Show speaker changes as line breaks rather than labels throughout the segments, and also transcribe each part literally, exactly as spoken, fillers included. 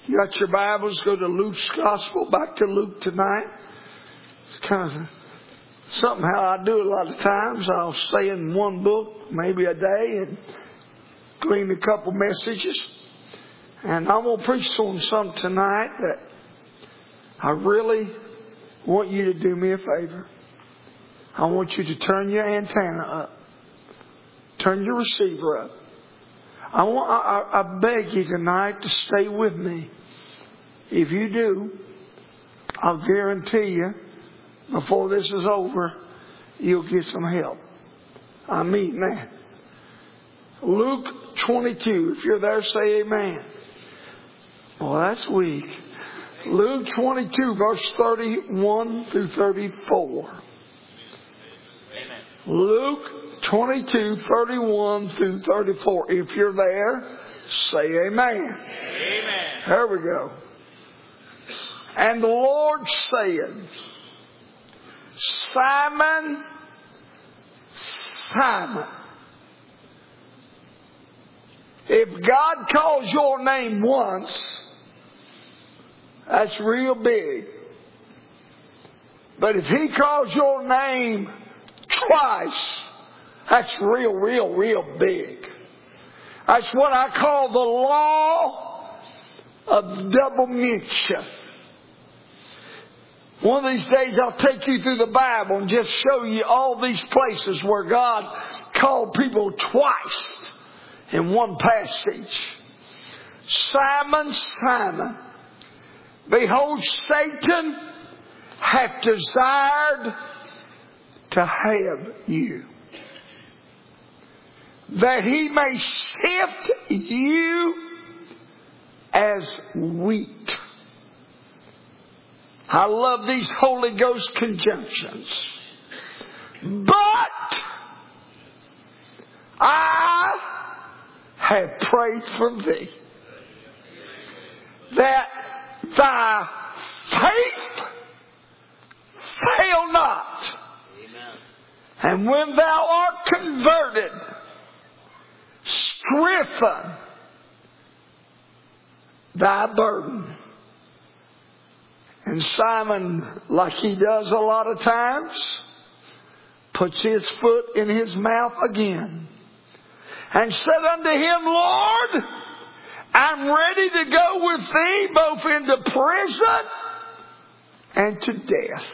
You got your Bibles, go to Luke's Gospel, back to Luke tonight. It's kind of something how I do a lot of times. I'll stay in one book maybe a day and glean a couple messages. And I'm going to preach on some tonight that I really want you to do me a favor. I want you to turn your antenna up. Turn your receiver up. I, want, I, I beg you tonight to stay with me. If you do, I'll guarantee you, before this is over, you'll get some help. I mean that. Luke twenty-two. If you're there, say amen. Well, that's weak. Luke twenty-two, verse thirty-one through thirty-four. Amen. Luke twenty-two, thirty-one through thirty-four. If you're there, say amen. Amen. There we go. And the Lord said, Simon, Simon, if God calls your name once, that's real big. But if He calls your name twice, that's real, real, real big. That's what I call the law of double mention. One of these days I'll take you through the Bible and just show you all these places where God called people twice in one passage. Simon, Simon, behold, Satan hath desired to have you, that he may sift you as wheat. I love these Holy Ghost conjunctions. But I have prayed for thee, that thy faith fail not. Amen. And when thou art converted, strengthen thy burden. And Simon, like he does a lot of times, puts his foot in his mouth again and said unto him, Lord, I'm ready to go with thee both into prison and to death.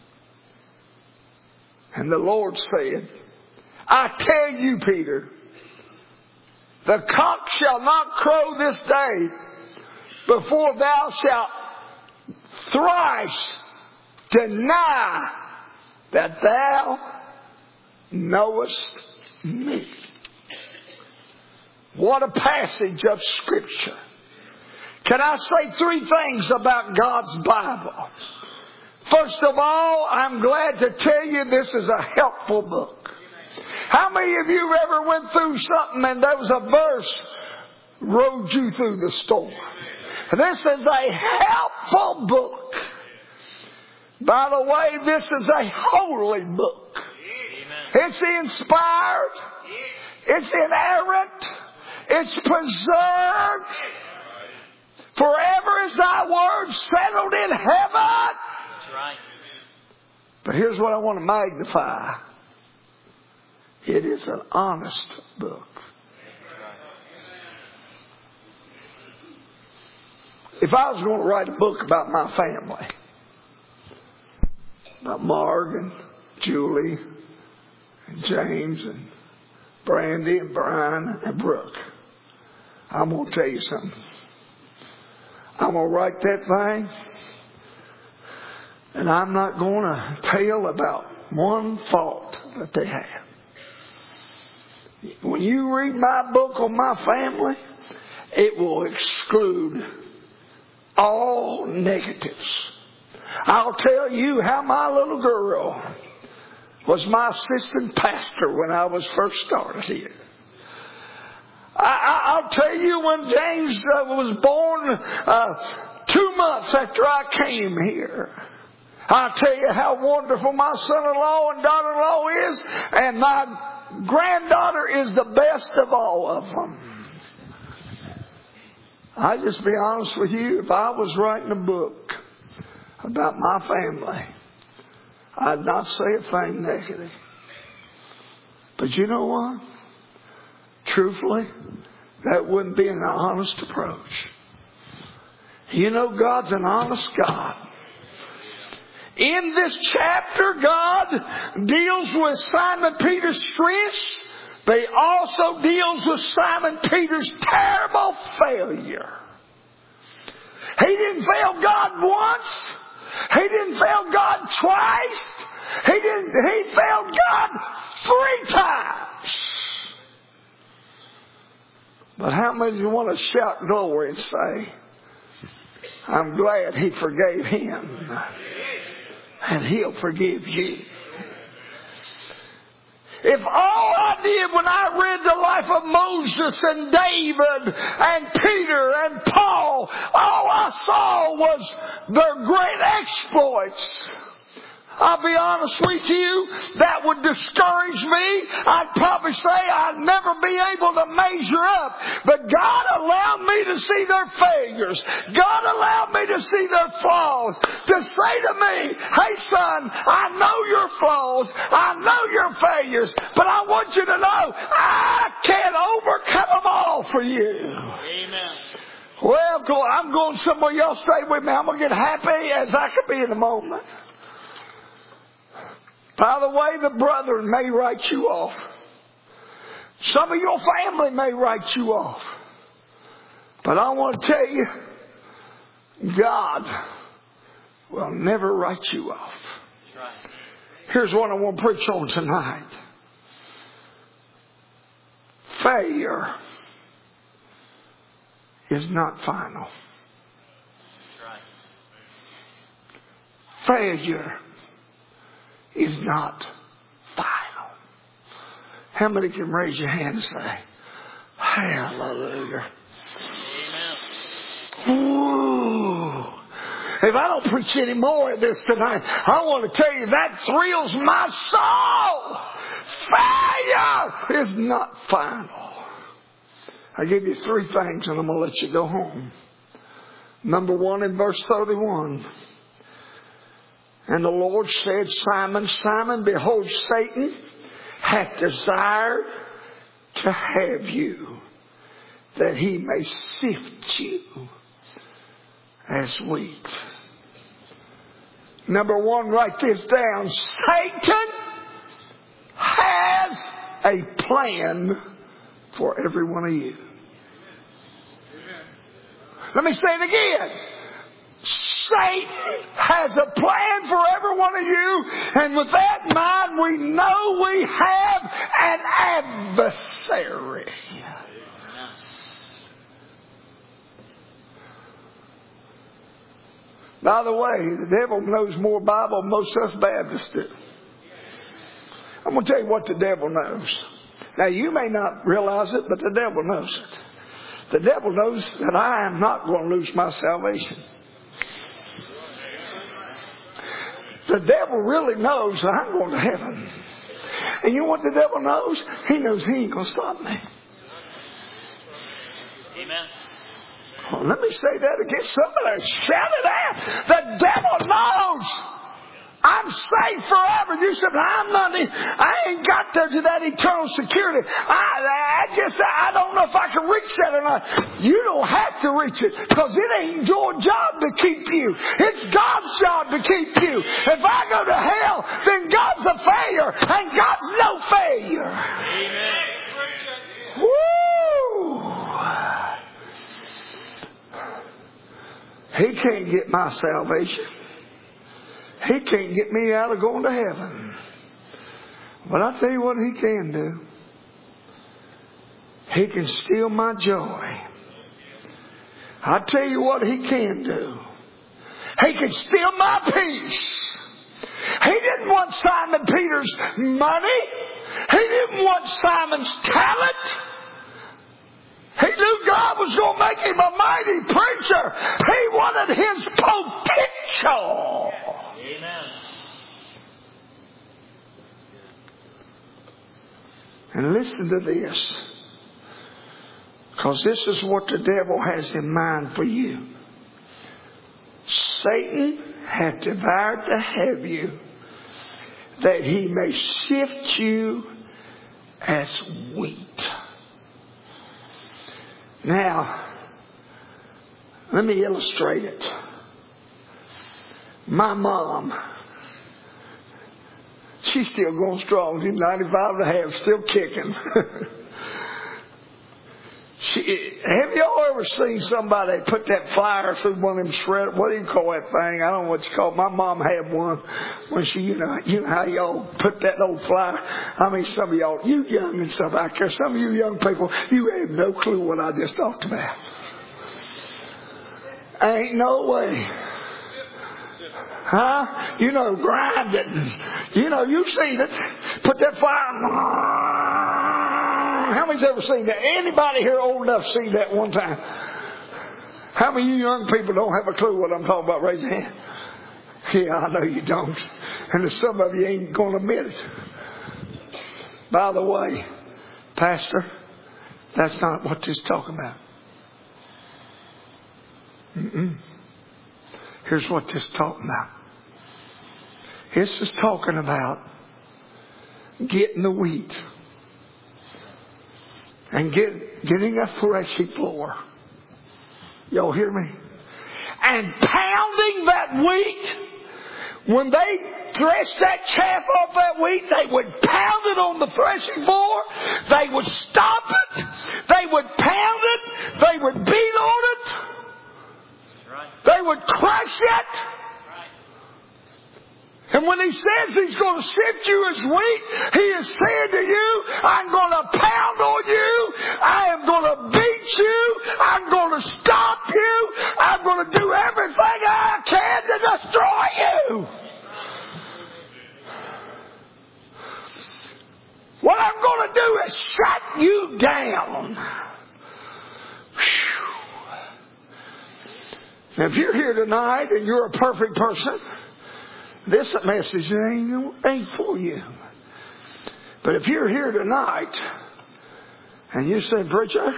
And the Lord said, I tell you, Peter, the cock shall not crow this day before thou shalt thrice deny that thou knowest me. What a passage of Scripture. Can I say three things about God's Bible? First of all, I'm glad to tell you this is a helpful book. How many of you ever went through something and there was a verse rode you through the storm? This is a helpful book. By the way, this is a holy book. It's inspired. It's inerrant. It's preserved. Forever is thy word settled in heaven. That's right. But here's what I want to magnify. It is an honest book. If I was going to write a book about my family, about Marg and Julie and James and Brandy and Brian and Brooke, I'm going to tell you something. I'm going to write that thing, and I'm not going to tell about one fault that they have. When you read my book on my family, it will exclude all negatives. I'll tell you how my little girl was my assistant pastor when I was first started here. I, I, I'll tell you when James uh, was born uh, two months after I came here. I'll tell you how wonderful my son-in-law and daughter-in-law is, and my granddaughter is the best of all of them. I just be honest with you, if I was writing a book about my family, I'd not say a thing negative. But you know what? Truthfully, that wouldn't be an honest approach. You know God's an honest God. In this chapter, God deals with Simon Peter's strengths, but He also deals with Simon Peter's terrible failure. He didn't fail God once. He didn't fail God twice. He didn't. He failed God three times. But how many of you want to shout glory and say, I'm glad He forgave him, and He'll forgive you? If all I did when I read the life of Moses and David and Peter and Paul, all I saw was their great exploits, I'll be honest with you, that would discourage me. I'd probably say I'd never be able to measure up. But God allowed me to see their failures. God allowed me to see their flaws. To say to me, hey son, I know your flaws. I know your failures. But I want you to know, I can overcome them all for you.
Amen.
Well, I'm going somewhere. Y'all stay with me. I'm going to get happy as I can be in a moment. By the way, the brethren may write you off. Some of your family may write you off. But I want to tell you, God will never write you off. Here's what I want to preach on tonight. Failure is not final. Failure is not final. How many can raise your hand and say, hallelujah?
Amen.
Ooh. If I don't preach any more of this tonight, I want to tell you that thrills my soul. Failure is not final. I give you three things and I'm going to let you go home. Number one, in verse thirty-one. And the Lord said, Simon, Simon, behold, Satan hath desired to have you, that he may sift you as wheat. Number one, write this down. Satan has a plan for every one of you. Let me say it again. Satan has a plan for every one of you, and with that in mind, we know we have an adversary. By the way, the devil knows more Bible than most of us Baptists do. I'm going to tell you what the devil knows. Now, you may not realize it, but the devil knows it. The devil knows that I am not going to lose my salvation. The devil really knows that I'm going to heaven. And you know what the devil knows? He knows he ain't going to stop me.
Amen.
Well, let me say that again. Somebody shout it out. The devil knows I'm safe forever. You said, I'm not, I ain't got there to that eternal security. I, I guess I don't know if I can reach that or not. You don't have to reach it, because it ain't your job to keep you. It's God's job to keep you. If I go to hell, then God's a failure, and God's no failure.
Amen.
Woo! He can't get my salvation. He can't get me out of going to heaven. But I'll tell you what he can do. He can steal my joy. I'll tell you what he can do. He can steal my peace. He didn't want Simon Peter's money. He didn't want Simon's talent. He knew God was going to make him a mighty preacher. He wanted his potential.
Amen.
And listen to this. Because this is what the devil has in mind for you. Satan hath devoured to have you, that he may sift you as wheat. Now, let me illustrate it. My mom, she's still going strong. She's ninety-five and a half, still kicking. She, have y'all ever seen somebody put that flyer through one of them shred? What do you call that thing? I don't know what you call it. My mom had one when she, you know, you know how y'all put that old flyer. I mean, some of y'all, you young and stuff out there, some of you young people, you have no clue what I just talked about. Ain't no way. Huh? You know, grind it. You know, you've seen it. Put that flyer. How many's ever seen that? Anybody here old enough to see that one time? How many of you young people don't have a clue what I'm talking about? Raise your hand. Yeah, I know you don't. And there's some of you ain't going to admit it. By the way, Pastor, that's not what this is talking about. Mm-mm. Here's what this is talking about. This is talking about getting the wheat. And get, getting a threshing floor. Y'all hear me? And pounding that wheat. When they threshed that chaff off that wheat, they would pound it on the threshing floor. They would stop it. They would pound it. They would beat on it. They would crush it. And when he says he's going to sift you as wheat, he is saying to you, I'm going to pound on you. I am going to beat you. I'm going to stop you. I'm going to do everything I can to destroy you. What I'm going to do is shut you down. Whew. Now, if you're here tonight and you're a perfect person, this message ain't, ain't for you. But if you're here tonight and you say, preacher,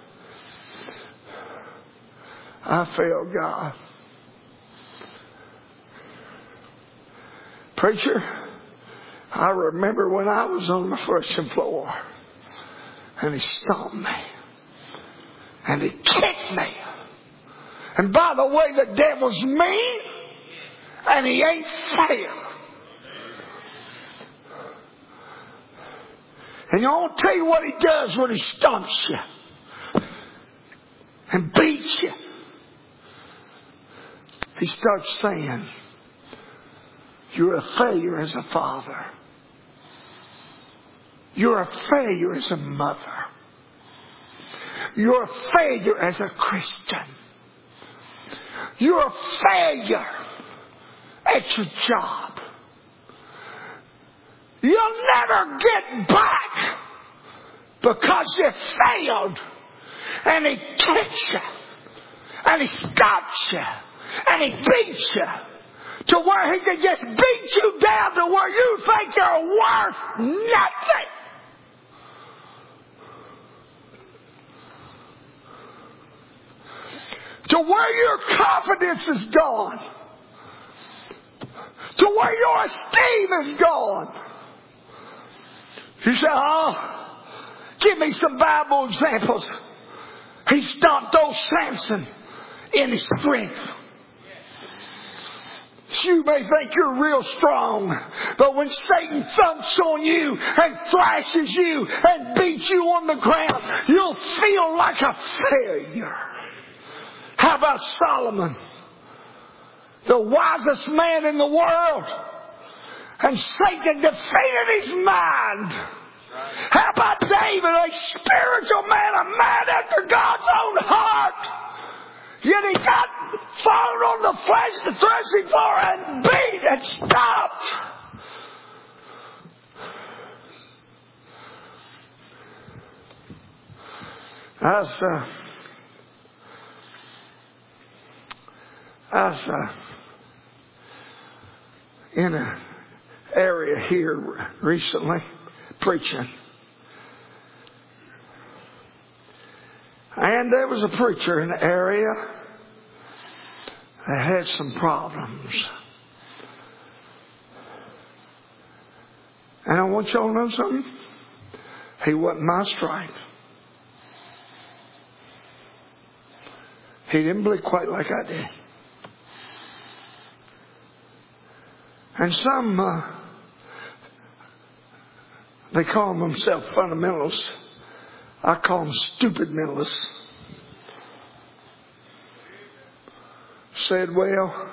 I failed God. Preacher, I remember when I was on the threshing floor and he stomped me and he kicked me. And by the way, the devil's mean. And he ain't fair. And I'll tell you what he does when he stomps you and beats you. He starts saying, you're a failure as a father. You're a failure as a mother. You're a failure as a Christian. You're a failure at your job. You'll never get back because you failed. And he kicks you. And he stops you. And he beats you. To where he can just beat you down to where you think you're worth nothing. To where your confidence is gone. To where your esteem is gone. You say, oh, give me some Bible examples. He stomped old Samson in his strength. You may think you're real strong, but when Satan thumps on you and thrashes you and beats you on the ground, you'll feel like a failure. How about Solomon? The wisest man in the world. And Satan defeated his mind. How about David, a spiritual man, a man after God's own heart? Yet he got thrown on the flesh, the threshing floor, and beat and stopped. I was, uh, I was uh, in an area here recently preaching. And there was a preacher in the area that had some problems. And I want y'all to know something. He wasn't my stripe. He didn't believe quite like I did. And some, uh, they call themselves fundamentalists. I call them stupid mentalists. Said, well,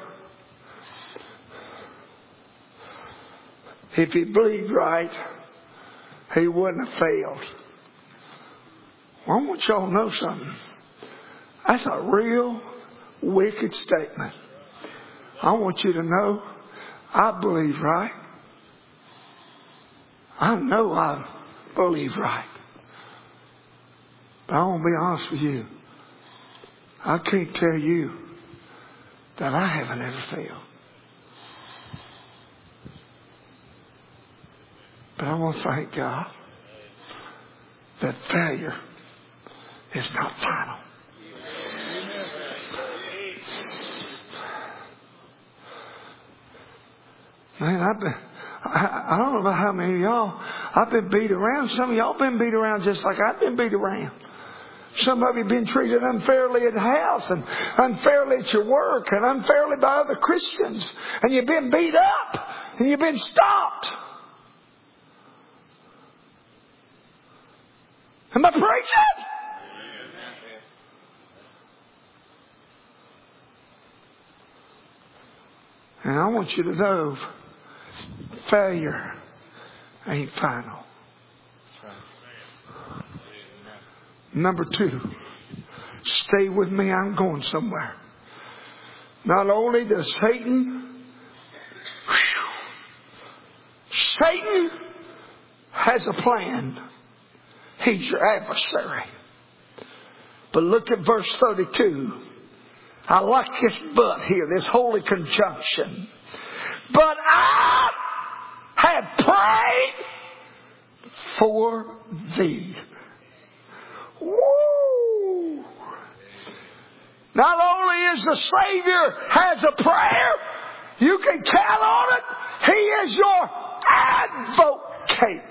if he believed right, he wouldn't have failed. Well, I want y'all to know something. That's a real wicked statement. I want you to know I believe right. I know I believe right. But I want to be honest with you. I can't tell you that I haven't ever failed. But I want to thank God that failure is not final. Man, I've been, I, I don't know about how many of y'all, I've been beat around. Some of y'all been beat around just like I've been beat around. Some of you have been treated unfairly at the house and unfairly at your work and unfairly by other Christians. And you've been beat up and you've been stopped. Am I preaching? And I want you to know failure ain't final. Number two, stay with me. I'm going somewhere. Not only does Satan, whew, Satan has a plan. He's your adversary. But look at verse thirty-two. I like this but here, this holy conjunction. But I have prayed for thee. Woo! Not only is the Savior has a prayer, you can count on it. He is your advocate.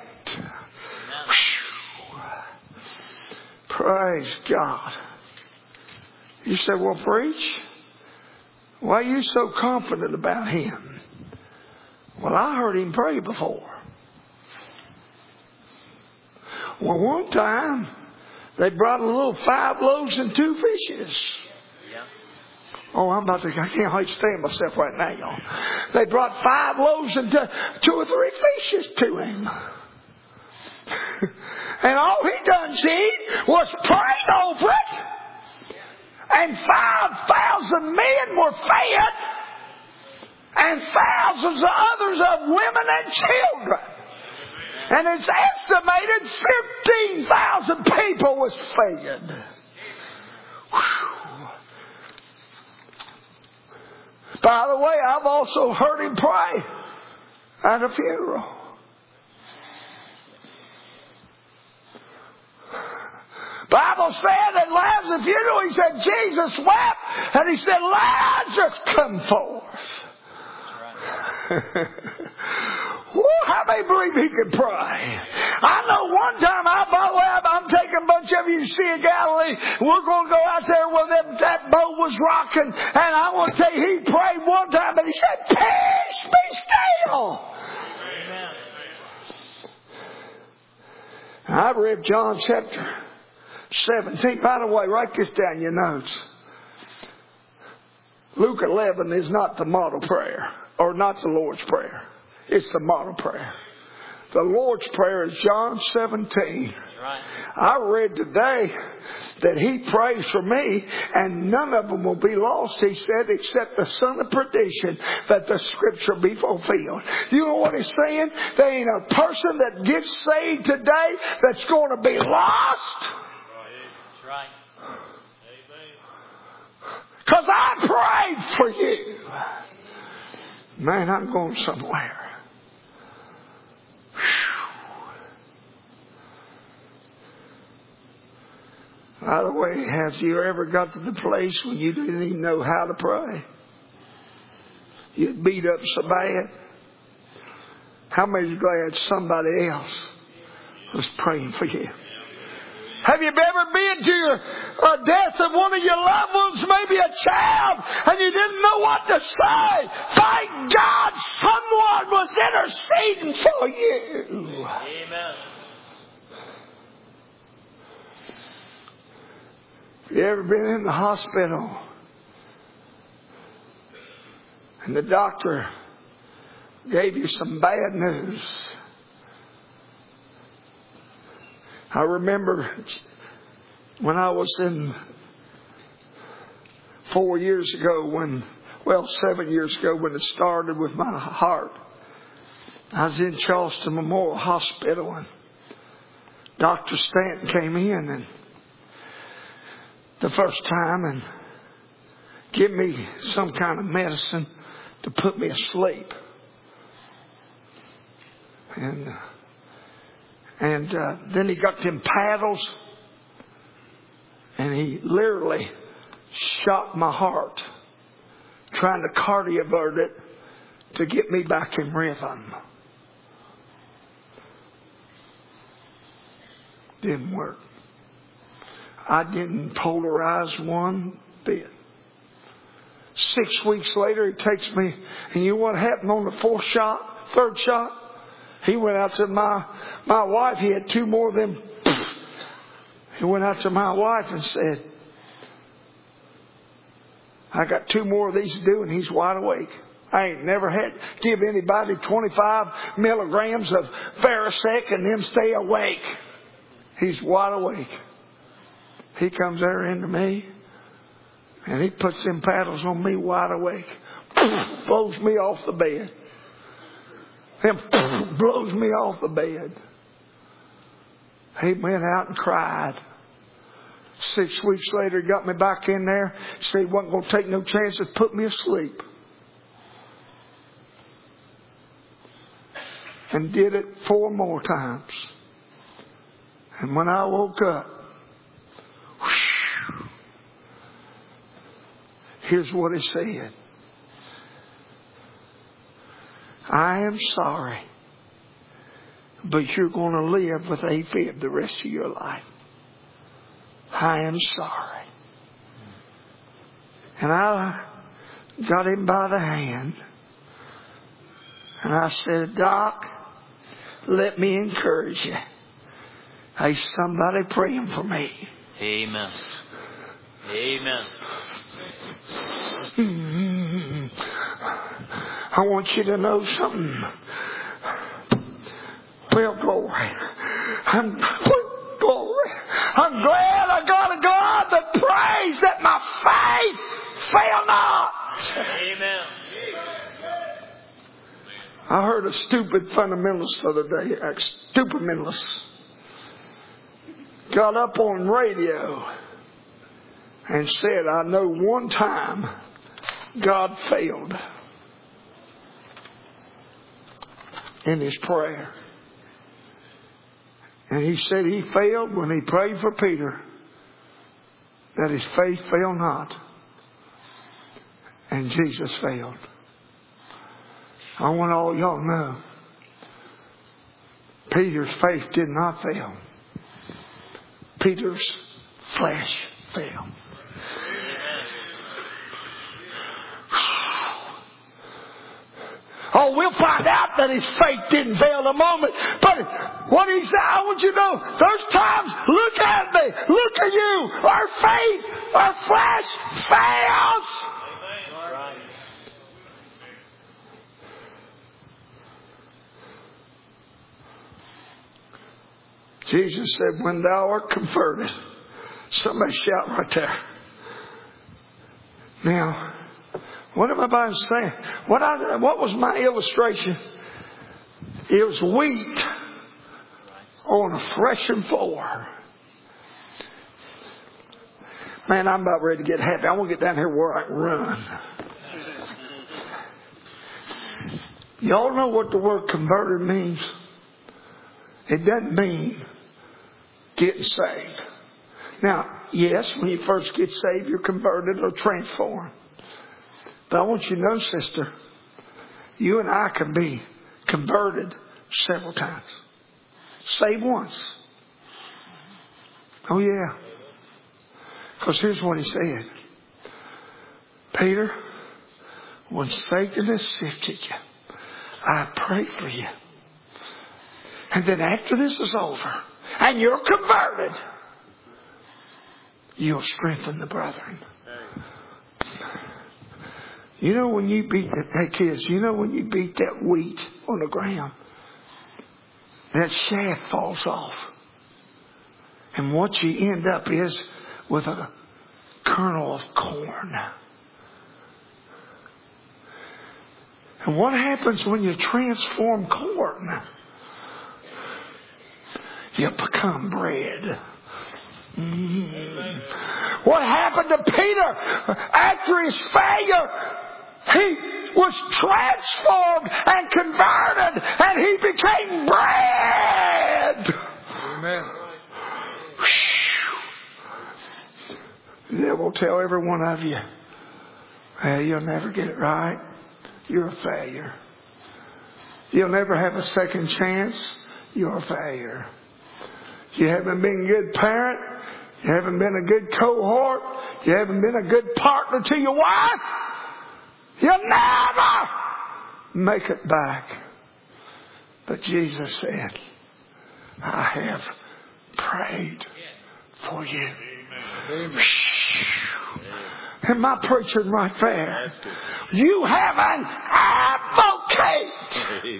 Praise God. You say, well, preach, why are you so confident about him? Well, I heard him pray before. Well, one time, they brought a little five loaves and two fishes. Oh, I'm about to, I can't hardly stand myself right now, y'all. They brought five loaves and two or three fishes to him. And all he done see was pray over it. And five thousand men were fed. And thousands of others of women and children. And it's estimated fifteen thousand people was fed. Whew. By the way, I've also heard him pray at a funeral. Bible said at Lazarus' funeral, he said, Jesus wept, and he said, Lazarus, come forth. Woo, how many believe he can pray? I know one time, I, by the way, I'm taking a bunch of you to see in Galilee. We're going to go out there where them, that boat was rocking, and I want to tell you, he prayed one time, and he said, peace, be still. Amen. I read John chapter seventeen. By the way, write this down in your notes. Luke eleven is not the model prayer, or not the Lord's Prayer. It's the model prayer. The Lord's Prayer is John seventeen. Right. I read today that he prays for me, and none of them will be lost, he said, except the son of perdition, that the scripture be fulfilled. You know what he's saying? There ain't a person that gets saved today that's going to be lost. Right. Because I prayed for you. Man, I'm going somewhere. Whew. By the way, have you ever got to the place when you didn't even know how to pray? You beat up so bad. How many's glad somebody else was praying for you? Have you ever been to your uh, death of one of your loved ones, maybe a child, and you didn't know what to say? Thank God someone was interceding for you.
Amen.
Have you ever been in the hospital and the doctor gave you some bad news? I remember when I was in four years ago when, well, seven years ago when it started with my heart. I was in Charleston Memorial Hospital and Doctor Stanton came in and the first time and give me some kind of medicine to put me asleep. And uh, And uh, then he got them paddles and he literally shocked my heart, trying to cardiovert it to get me back in rhythm. Didn't work. I didn't polarize one bit. Six weeks later, he takes me, and you know what happened on the fourth shot, third shot? He went out to my my wife. He had two more of them. He went out to my wife and said, I got two more of these to do, and he's wide awake. I ain't never had give anybody twenty-five milligrams of Verisec and them stay awake. He's wide awake. He comes there into me, and he puts them paddles on me wide awake. Blows me off the bed. Him blows me off the bed. He went out and cried. Six weeks later, he got me back in there. Said he wasn't going to take no chances, put me asleep. And did it four more times. And when I woke up, whoosh, here's what he said. I am sorry, but you're going to live with AFib the rest of your life. I am sorry. And I got him by the hand. And I said, Doc, let me encourage you. Hey, somebody praying for me.
Amen. Amen.
Mm-hmm. I want you to know something. Well, glory. I'm, glory. I'm glad I got a God that prays that my faith fail not.
Amen.
I heard a stupid fundamentalist the other day. A stupid mentalist. Got up on radio and said, I know one time God failed in his prayer. And he said he failed when he prayed for Peter, that his faith failed not. And Jesus failed. I want all y'all to know, Peter's faith did not fail. Peter's flesh failed. Oh, we'll find out that his faith didn't fail in a moment. But what he said, I want you to know, there's times, look at me, look at you, our faith, our flesh fails. Jesus said, when thou art converted, somebody shout right there. Now, what am I saying? What, I, what was my illustration? It was wheat on a threshing floor. Man, I'm about ready to get happy. I want to get down here where I can run. Y'all know what the word converted means? It doesn't mean getting saved. Now, Yes, when you first get saved, you're converted or transformed. But I want you to know, sister, you and I can be converted several times. Saved once. Oh yeah. Because here's what he said. Peter, when Satan has sifted you, I pray for you. And then after this is over and you're converted, you'll strengthen the brethren. You know when you beat that, hey kids, you know when you beat that wheat on the ground, that shaft falls off. And what you end up is with a kernel of corn. And what happens when you transform corn? You become bread. Mm. What happened to Peter after his failure? He was transformed and converted, and he became bread.
Amen.
The devil will tell every one of you, hey, you'll never get it right. You're a failure. You'll never have a second chance. You're a failure. You haven't been a good parent. You haven't been a good cohort. You haven't been a good partner to your wife. You'll never make it back. But Jesus said, I have prayed for you.
Amen.
Am I preaching right there? You have an advocate.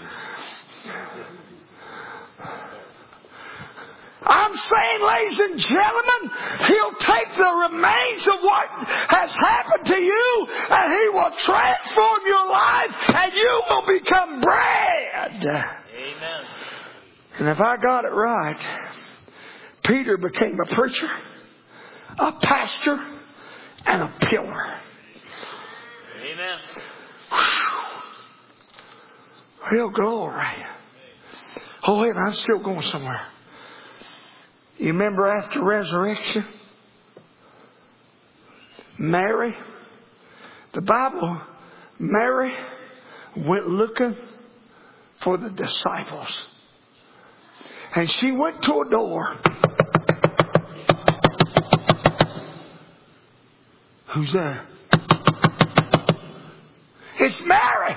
I'm saying, ladies and gentlemen, He'll take the remains of what has happened to you and He will transform your life and you will become bread.
Amen.
And if I got it right, Peter became a preacher, a pastor, and a pillar.
Amen.
Real glory. Oh, wait, I'm still going somewhere. You remember after resurrection? Mary, the Bible, Mary went looking for the disciples. And she went to a door. Who's there? It's Mary.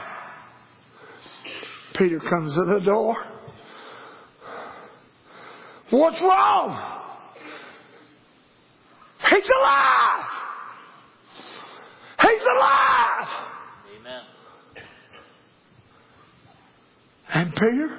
Peter comes to the door. What's wrong? He's alive. He's alive.
Amen.
And Peter,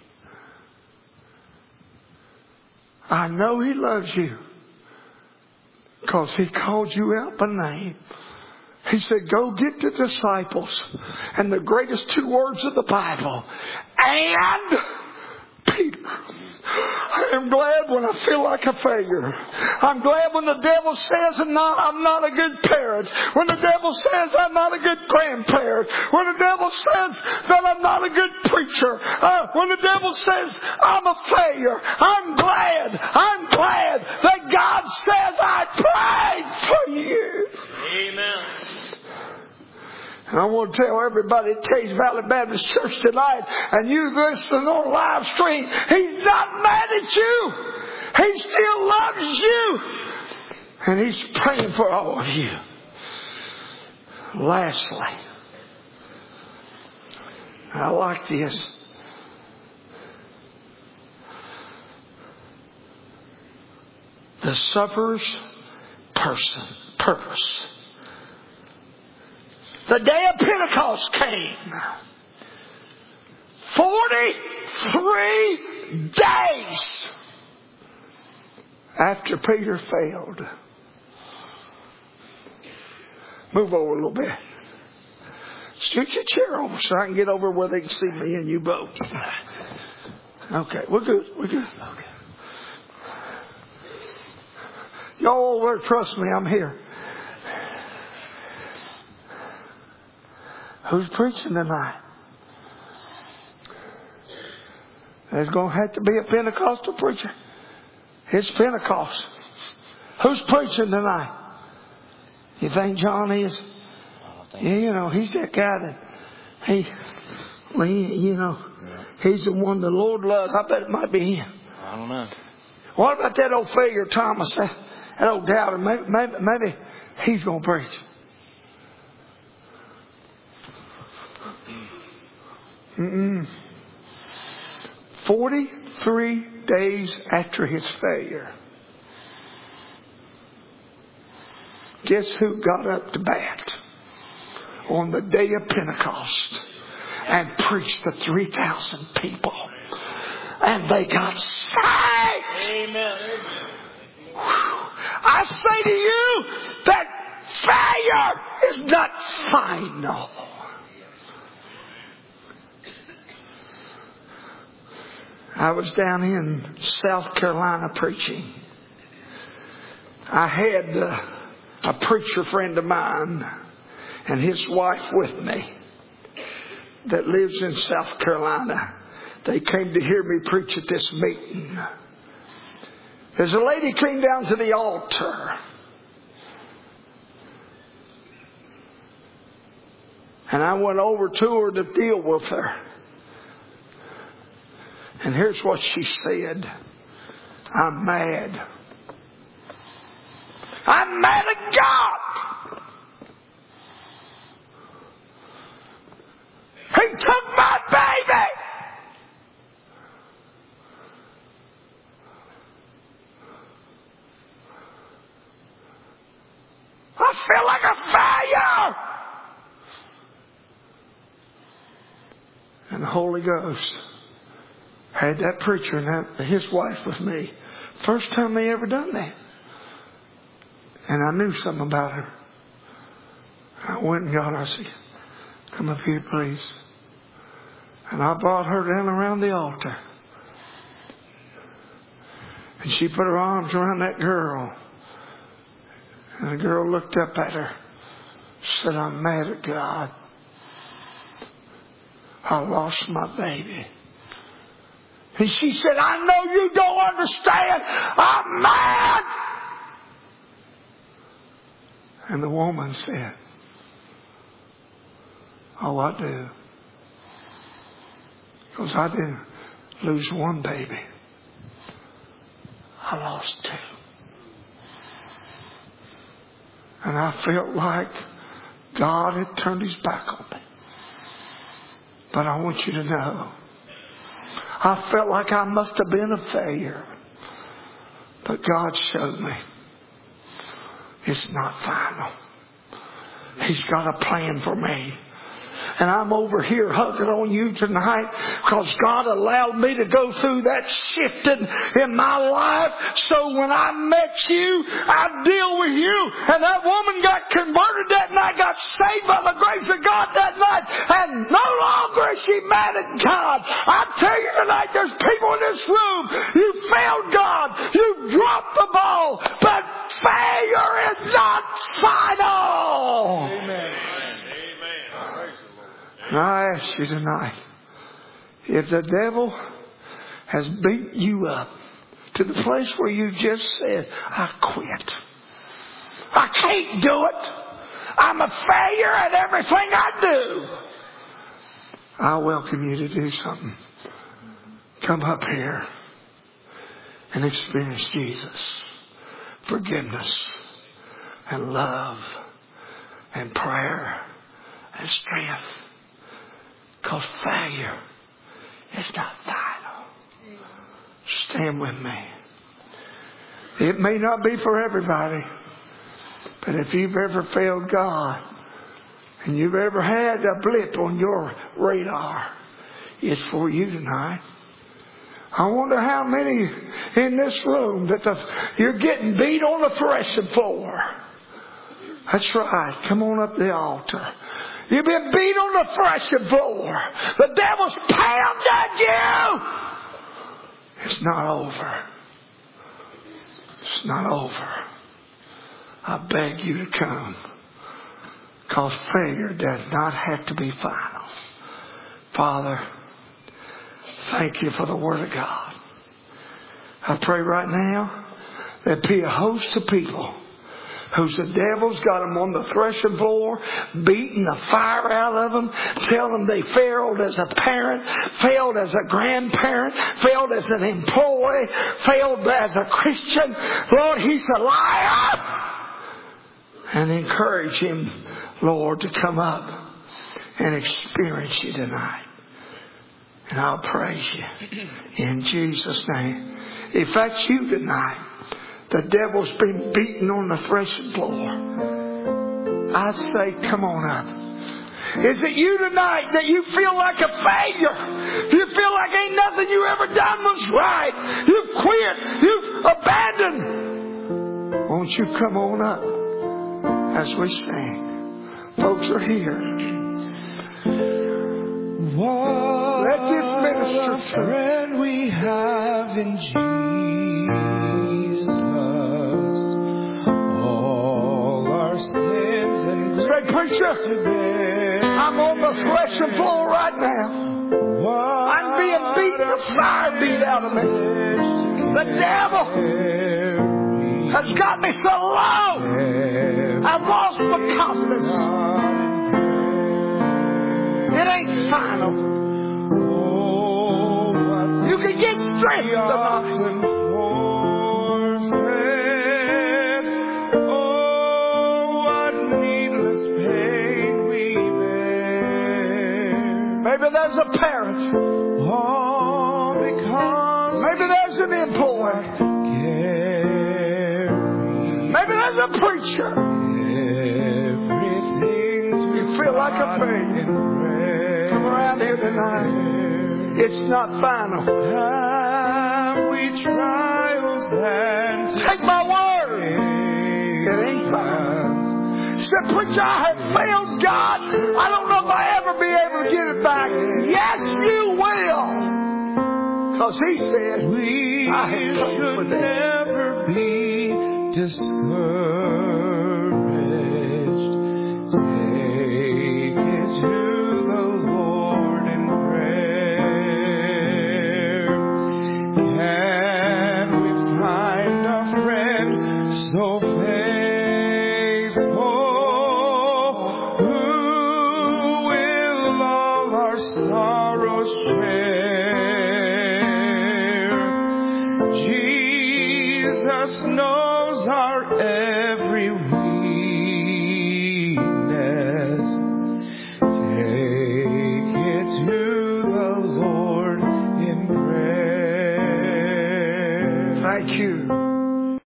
I know He loves you because He called you out by name. He said, go get the disciples. And the greatest two words of the Bible. And Peter. I am glad when I feel like a failure. I'm glad when the devil says I'm not, I'm not a good parent. When the devil says I'm not a good grandparent. When the devil says that I'm not a good preacher. Uh, when the devil says I'm a failure. I'm glad. I'm glad that God says I prayed for you.
Amen.
And I want to tell everybody at Cage Valley Baptist Church tonight, and you listening on live stream, He's not mad at you. He still loves you. And He's praying for all of you. Lastly, I like this. The sufferer's person, purpose. The day of Pentecost came. Forty-three days after Peter failed. Move over a little bit. Scoot your chair over so I can get over where they can see me and you both. Okay, we're good. We're good. Okay. Y'all over there, trust me, I'm here. Who's preaching tonight? There's going to have to be a Pentecostal preacher. It's Pentecost. Who's preaching tonight? You think John is?
I don't think
Yeah, you know, he's that guy that, he, well, he, you know, he's the one the Lord loves. I bet it might be him.
I don't know.
What about that old failure Thomas, that, that old doubter? Maybe, maybe, maybe he's going to preach. Mm-mm. Forty-three days after his failure, guess who got up to bat on the day of Pentecost and preached to three thousand people? And they got saved.
Amen.
Whew. I say to you that failure is not final. I was down in South Carolina preaching. I had uh, a preacher friend of mine and his wife with me that lives in South Carolina. They came to hear me preach at this meeting. As a lady came down to the altar, and I went over to her to deal with her. And here's what she said. I'm mad. I'm mad at God. He took my baby. I feel like a failure. And the Holy Ghost had that preacher and that, his wife with me. First time they ever done that. And I knew something about her. I went and got her. I said, come up here, please. And I brought her down around the altar. And she put her arms around that girl. And the girl looked up at her. Said, I'm mad at God. I lost my baby. And she said, I know you don't understand. I'm mad. And the woman said, oh, I do. Because I didn't lose one baby. I lost two. And I felt like God had turned his back on me. But I want you to know, I felt like I must have been a failure. But God showed me it's not final. He's got a plan for me. And I'm over here hugging on you tonight because God allowed me to go through that shifting in my life. So when I met you, I deal with you. And that woman got converted that night, got saved by the grace of God that night. And no longer is she mad at God. I tell you tonight, there's people in this room. You failed God. You dropped the ball. But failure is not final.
Amen.
And I ask you tonight, if the devil has beat you up to the place where you just said, I quit. I can't do it. I'm a failure at everything I do. I welcome you to do something. Come up here and experience Jesus. Forgiveness and love and prayer and strength. Because failure is not final. Stand with me. It may not be for everybody. But if you've ever failed God and you've ever had a blip on your radar, it's for you tonight. I wonder how many in this room that the, you're getting beat on the threshing floor. That's right. Come on up the altar. You've been beat on the threshing floor. The devil's pounded you. It's not over. It's not over. I beg you to come. Because failure does not have to be final. Father, thank you for the Word of God. I pray right now There'd be a host of people whose the devil's got them on the threshing floor, beating the fire out of them, telling them they failed as a parent, failed as a grandparent, failed as an employee, failed as a Christian. Lord, he's a liar. And encourage him, Lord, to come up and experience you tonight. And I'll praise you in Jesus' name. If that's you tonight, the devil's been beaten on the threshing floor, I'd say, come on up. Is it you tonight that you feel like a failure? You feel like ain't nothing you ever done was right. You've quit. You've abandoned. Won't you come on up as we sing? Folks are here.
What
Let this minister
a friend we have in Jesus. All our sins and
say, preacher, I'm on the threshing floor right now. I'm being beat, the fire beat out of me. The devil has got me so low, I've lost my confidence. It ain't final. You can get strength tonight.
Oh, what needless pain we bear.
Maybe there's a parent.
Oh, because
maybe there's an employee. Maybe there's a preacher.
Everything
you feel like a failure. Come around here tonight. It's not final.
Have we trials and
take my word. It ain't final. He said, preacher, I have failed God. I don't know if I ever be able to get it back. Yes, you will. Because he said,
we
I have
should never be discouraged. Take it to so faithful, who will all our sorrows share. Jesus knows our every weakness. Take it to the Lord in prayer.
Thank you.